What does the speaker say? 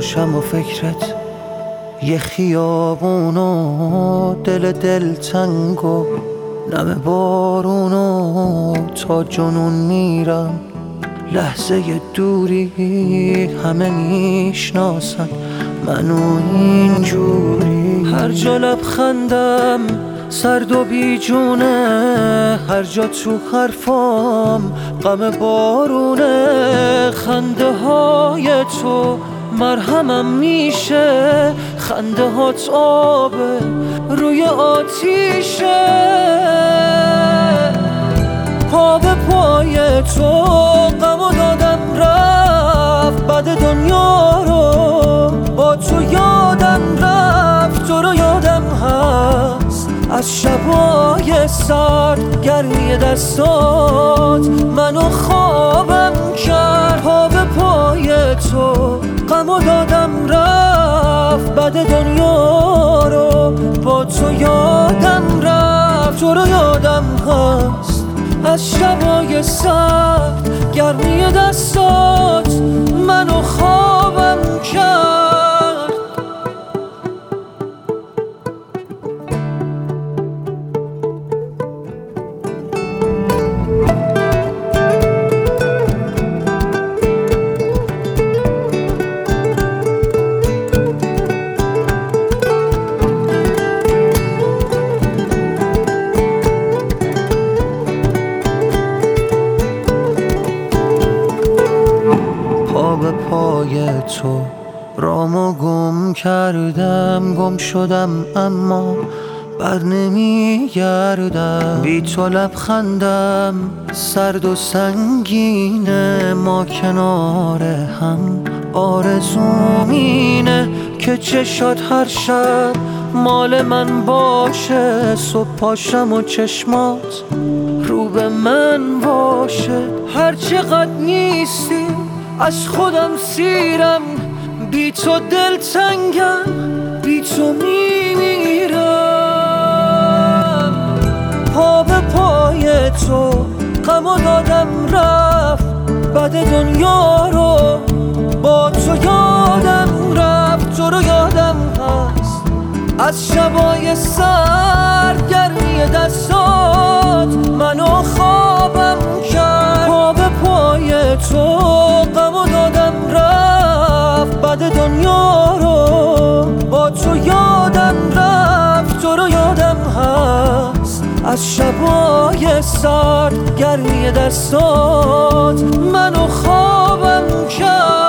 باشم و فکرت یه خیابون و دل تنگ و نم بارون و تا جنون میرم. لحظه دوری همه میشناسن منو اینجوری. هر جا لبخندم سرد و بیجونه، هر جا تو حرفام غم بارونه. خنده های تو مرهمم میشه، خنده هات آبه روی آتیشه. پا به پای تو غمو دادم رفت، بعد دنیا رو با تو یادم رفت. تو رو یادم هست از شبای سرد، گرمی دستات منو خوابم کرد. پا به پای تو غمو دادم رفت، بعد دنیا رو با تو یادم رفت. تو رو یادم هست از شبای سرد، گرمی دستات منو خوابم کرد. پا به پای تو رامو گم کردم، گم شدم اما بر نمیگردم. بی تو لبخندم سرد و سنگینه، ما کنار هم آرزوم اینه که چشات هر شب مال من باشه. صبح پاشم و چشمات رو به من باشه. هر چقدر نیستی از خودم سیرم، بی تو دل تنگم، بی تو میمیرم. پا به پای تو غمو دادم رفت، بعد دنیا رو با تو یادم رفت. تو رو یادم هست از شبای سرد، گرمی دستات منو خوابم کرد. پا به پای تو غمو دادم رفت، بعد دنیا رو با تو یادم رفت. تو رو یادم هست از شبای سرد، گرمی دستات منو خوابم کرد.